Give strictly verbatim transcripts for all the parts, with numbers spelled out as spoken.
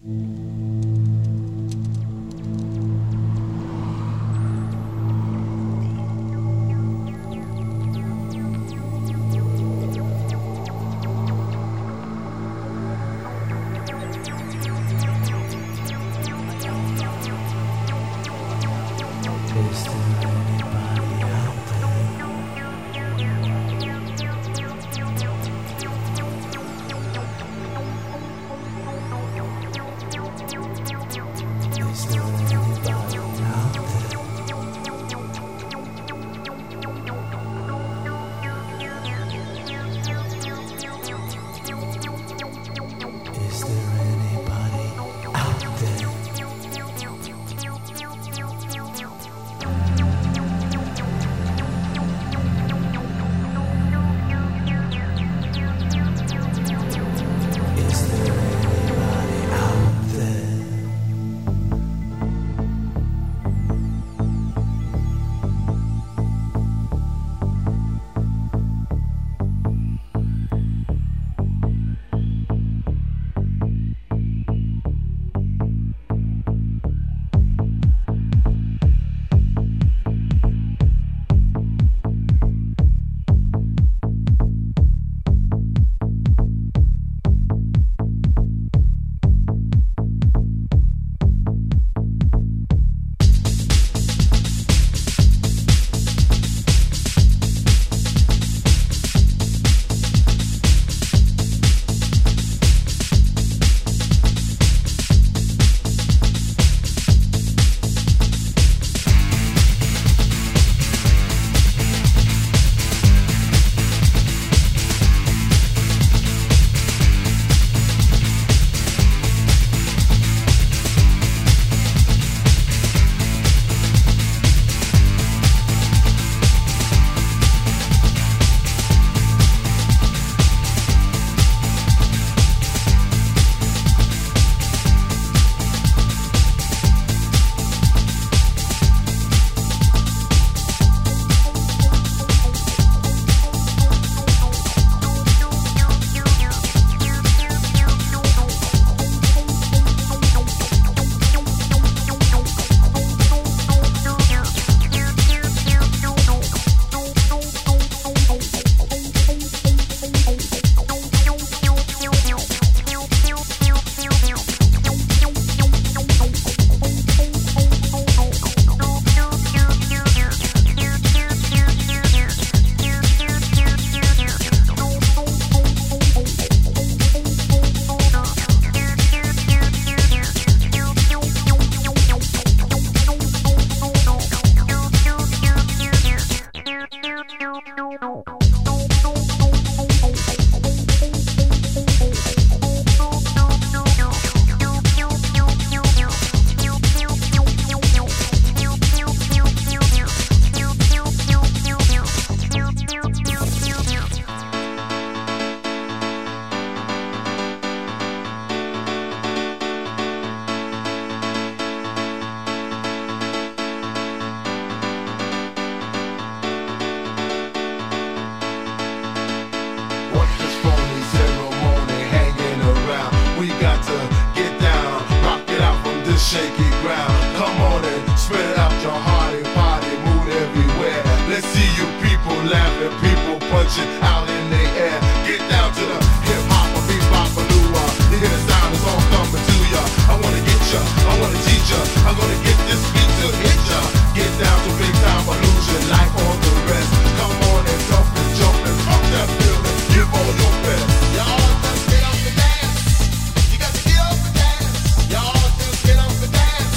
shaky ground. Come on and spread out your hearty party mood everywhere. Let's see you people laughing, people punching out in the air. Get down to the hip hop or bebop or lua. You hear the sound, it's all coming to ya. I wanna get ya, I wanna teach ya. I'm gonna get this beat to hit ya. Get down to big time illusion like all the rest. Come on and jump and jump and pump that feeling. Give all your best. Y'all just get up and dance. You got to get up and dance. Y'all just get up and dance.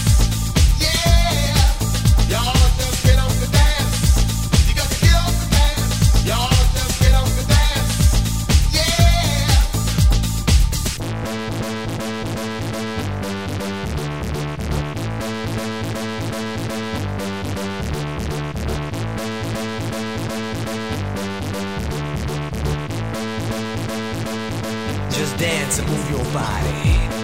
Yeah. Y'all just get up and dance. You got to get up and dance. Y'all just get up and dance. Yeah. Just dance and move your body.